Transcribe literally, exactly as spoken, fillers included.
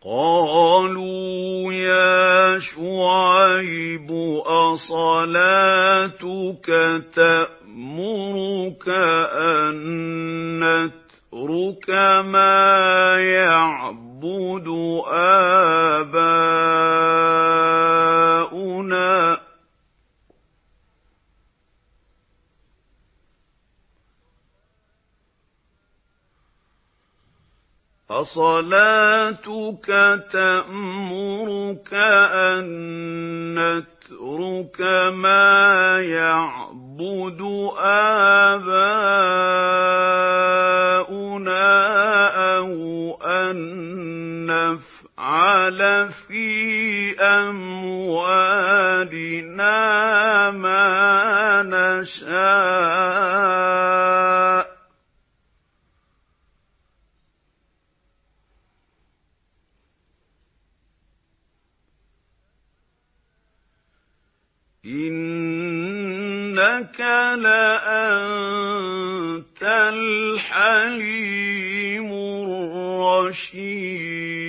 قَالُوا يَا شُعَيْبُ أَصَلَاتُكَ تَأْمُرُكَ أَن نَّتْرُكَ مَا يَعْبُدُ آبَاؤُنَا أَصَلَاتُكَ تَأْمُرُكَ أَن نَّتْرُكَ مَا يَعْبُدُ آبَاؤُنَا أَوْ أَن نَّفْعَلَ فِي أَمْوَالِنَا مَا نَشَاءُ ۖ إِنَّكَ لَأَنتَ الْحَلِيمُ الرَّشِيدُ